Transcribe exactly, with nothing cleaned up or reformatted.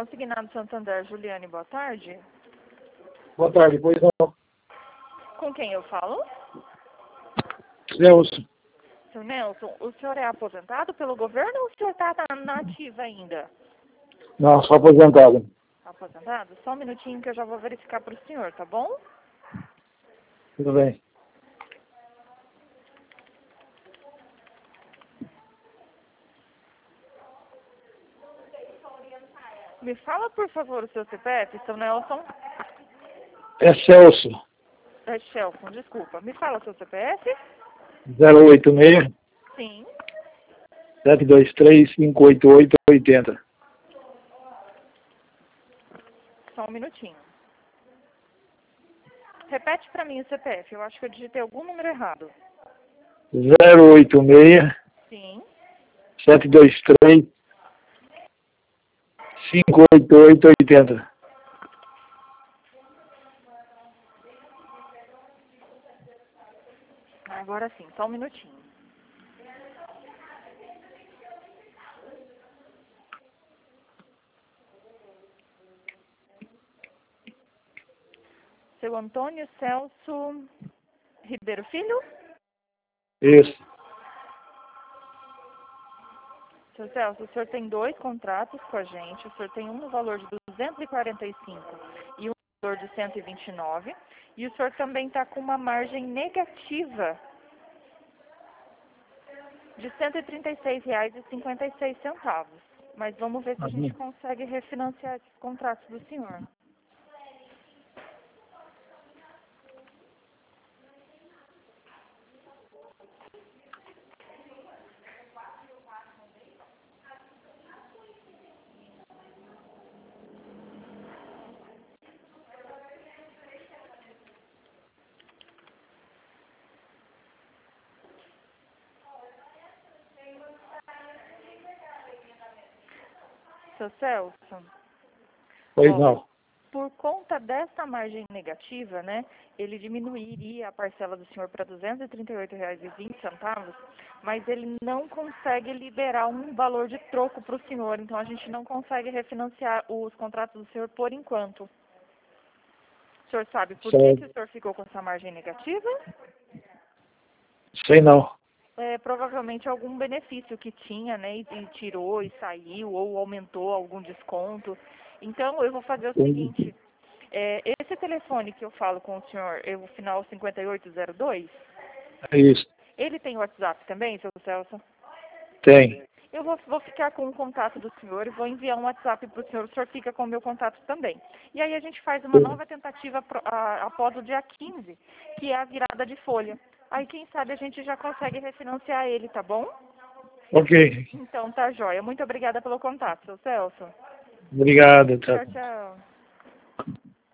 Consignado Santander, Juliane, boa tarde. Boa tarde, pois não. Com quem eu falo? Celso. Seu Nelson, o senhor é aposentado pelo governo ou o senhor está na ativa ainda? Não, sou aposentado. Aposentado? Só um minutinho que eu já vou verificar para o senhor, tá bom? Tudo bem. Me fala, por favor, o seu C P F, seu Nelson. É Celso. É Shelton, desculpa. Me fala o seu C P F? zero oito seis, Sim. sete dois três, cinco oito oito, oito zero. Só um minutinho. Repete para mim o C P F. Eu acho que eu digitei algum número errado. zero oito seis, Sim. sete dois três, cinco oito oito, oito zero. Agora sim, só um minutinho. Seu Antônio Celso Ribeiro Filho? Isso. Seu Celso, o senhor tem dois contratos com a gente. O senhor tem um no valor de duzentos e quarenta e cinco e um no valor de cento e vinte e nove. E o senhor também está com uma margem negativa de cento e trinta e seis reais e cinquenta e seis centavos. Mas vamos ver se a gente Uhum. consegue refinanciar esses contratos do senhor. Seu Celso? Pois Ó, não. por conta dessa margem negativa, né, ele diminuiria a parcela do senhor para duzentos e trinta e oito reais e vinte centavos, mas ele não consegue liberar um valor de troco para o senhor, então a gente não consegue refinanciar os contratos do senhor por enquanto. O senhor sabe por que, que Sei, o senhor ficou com essa margem negativa? sei não. É, provavelmente algum benefício que tinha, né, e, e tirou e saiu, ou aumentou algum desconto. Então, eu vou fazer o seguinte, é, esse telefone que eu falo com o senhor, é o final cinquenta e oito zero dois, É isso. ele tem WhatsApp também, seu Celso? Tem. Eu vou, vou ficar com o contato do senhor e vou enviar um WhatsApp para o senhor, o senhor fica com o meu contato também. E aí a gente faz uma nova tentativa pro, a, após o dia quinze, que é a virada de folha. Aí quem sabe a gente já consegue refinanciar ele, tá bom? Ok. Então tá jóia. Muito obrigada pelo contato, seu Celso. Obrigado. Tchau, Tchau. tchau.